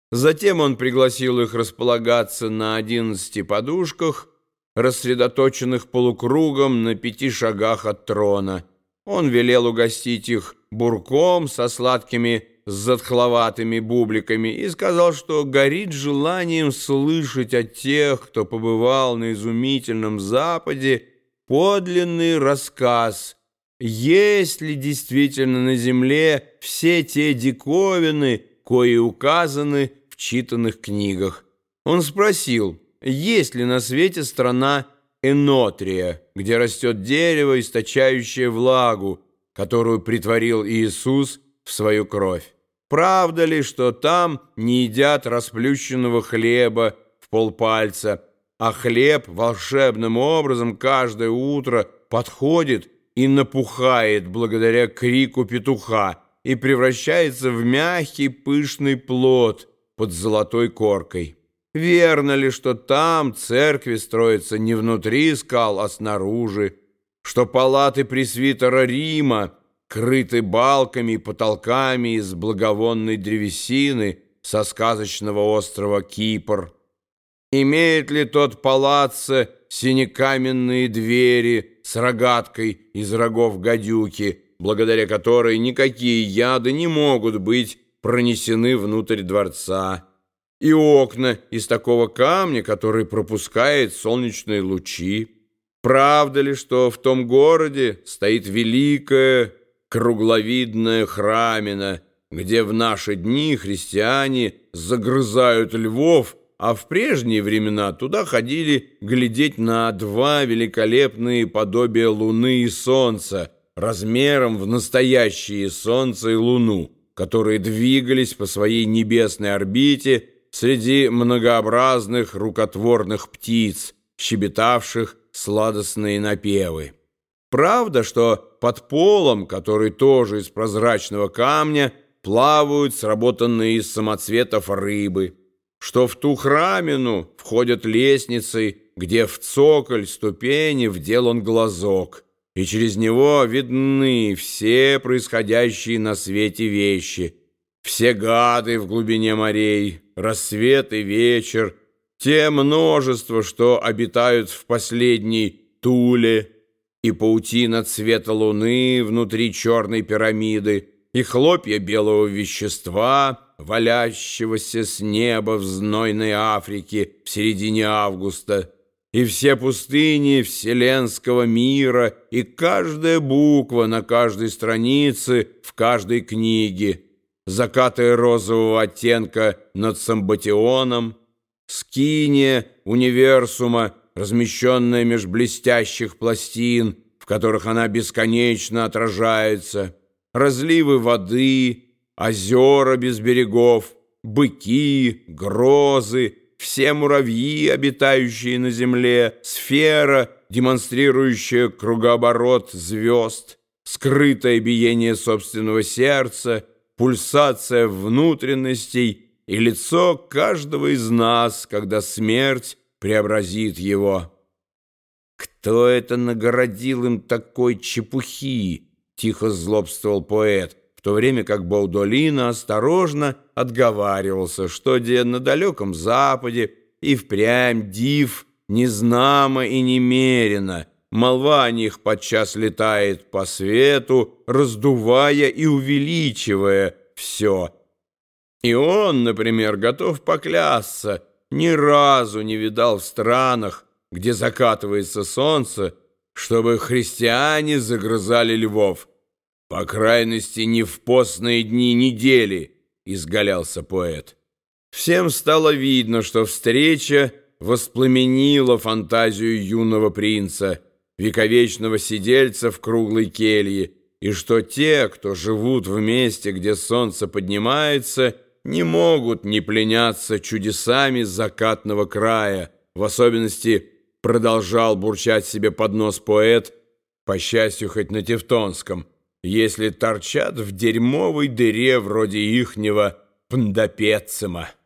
Затем он пригласил их располагаться на 11 подушках, рассредоточенных полукругом на 5 шагах от трона. Он велел угостить их бурком со сладкими затхловатыми бубликами и сказал, что горит желанием слышать от тех, кто побывал на изумительном Западе, подлинный рассказ, есть ли действительно на земле все те диковины, кои указаны в читанных книгах. Он спросил, есть ли на свете страна Энотрия, где растет дерево, источающее влагу, которую притворил Иисус в свою кровь. Правда ли, что там не едят расплющенного хлеба в полпальца, а хлеб волшебным образом каждое утро подходит и напухает благодаря крику петуха и превращается в мягкий пышный плод под золотой коркой? Верно ли, что там церкви строятся не внутри скал, а снаружи, что палаты пресвитера Рима крыты балками и потолками из благовонной древесины со сказочного острова Кипр? Имеет ли тот палаццо синекаменные двери с рогаткой из рогов гадюки, благодаря которой никакие яды не могут быть пронесены внутрь дворца, и окна из такого камня, который пропускает солнечные лучи? Правда ли, что в том городе стоит великая кругловидная храмина, где в наши дни христиане загрызают львов, а в прежние времена туда ходили глядеть на 2 великолепные подобия Луны и Солнца, размером в настоящее Солнце и Луну, которые двигались по своей небесной орбите среди многообразных рукотворных птиц, щебетавших сладостные напевы? Правда, что под полом, который тоже из прозрачного камня, плавают сработанные из самоцветов рыбы, что в ту храмину входят лестницы, где в цоколь ступени вделан глазок, и через него видны все происходящие на свете вещи, все гады в глубине морей, рассвет и вечер, те множества, что обитают в последней Туле, и паутина цвета луны внутри черной пирамиды, и хлопья белого вещества, валящегося с неба в знойной Африке в середине августа, и все пустыни вселенского мира, и каждая буква на каждой странице в каждой книге, закаты розового оттенка над Самбатионом, скиния универсума, размещенная меж блестящих пластин, в которых она бесконечно отражается, разливы воды, озера без берегов, быки, грозы, все муравьи, обитающие на земле, сфера, демонстрирующая кругооборот звезд, скрытое биение собственного сердца, пульсация внутренностей и лицо каждого из нас, когда смерть преобразит его. «Кто это нагородил им такой чепухи?» — тихо злобствовал поэт, в то время как Баудолино осторожно отговаривался, что где на далеком Западе и впрямь див незнамо и немерено, молва о них подчас летает по свету, раздувая и увеличивая все. И он, например, готов поклясться, ни разу не видал в странах, где закатывается солнце, чтобы христиане загрызали львов. По крайности, не в постные дни недели, изгалялся поэт. Всем стало видно, что встреча воспламенила фантазию юного принца, вековечного сидельца в круглой келье, и что те, кто живут в месте, где солнце поднимается, не могут не пленяться чудесами закатного края. В особенности продолжал бурчать себе под нос поэт, по счастью, хоть на тевтонском, если торчат в дерьмовой дыре вроде ихнего Пндопецема.